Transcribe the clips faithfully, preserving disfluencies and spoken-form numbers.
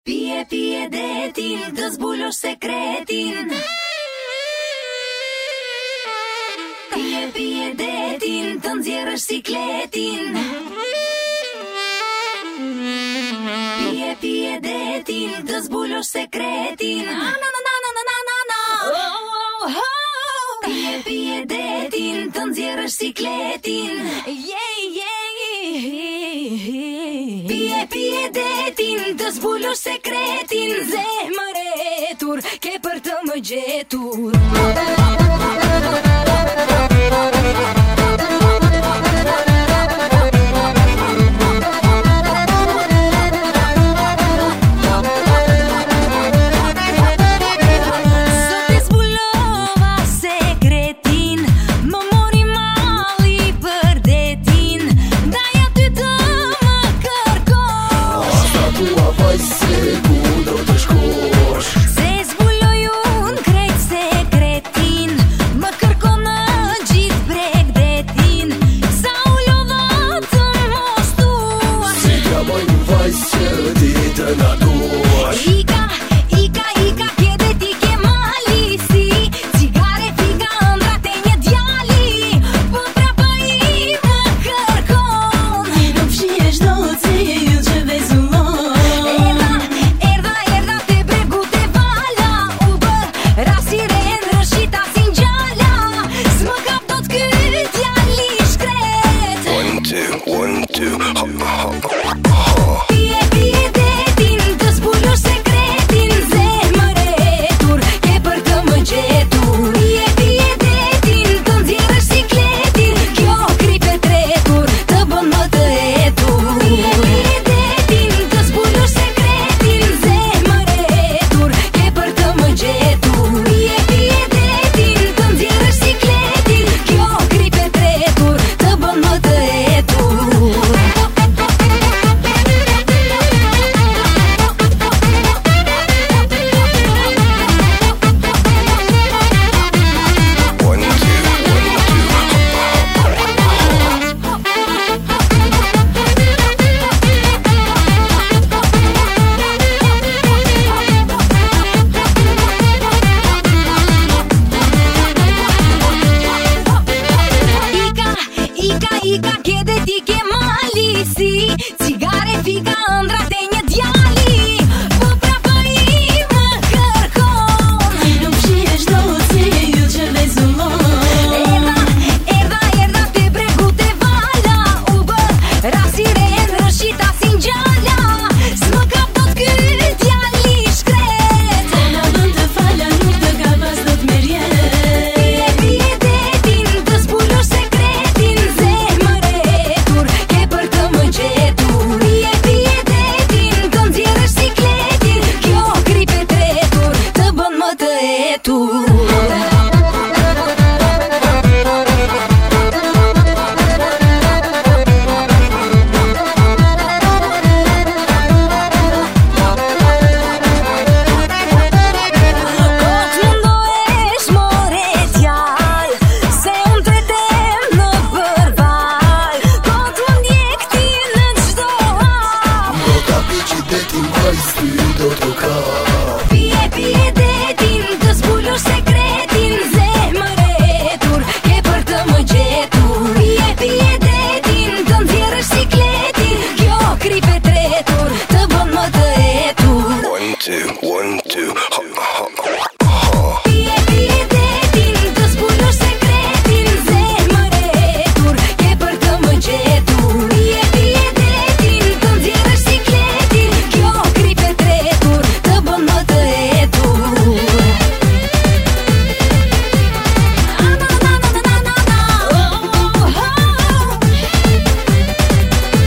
Pije, pije detin, të zbulosh sekretin. Pije, pije detin, të nxjerrësh sikletin. Pije, pije detin, të zbulosh sekretin. Na na na na na na na na. Oh, oh, oh. Pije, pije detin, të nxjerrësh sikletin. Yeah, yeah. Pije, pije detin, të zbulosh sekretin. Zemër e tur, ke për të më gjetur.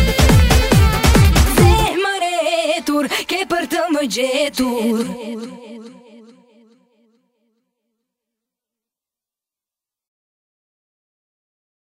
Ke për të më gjetur.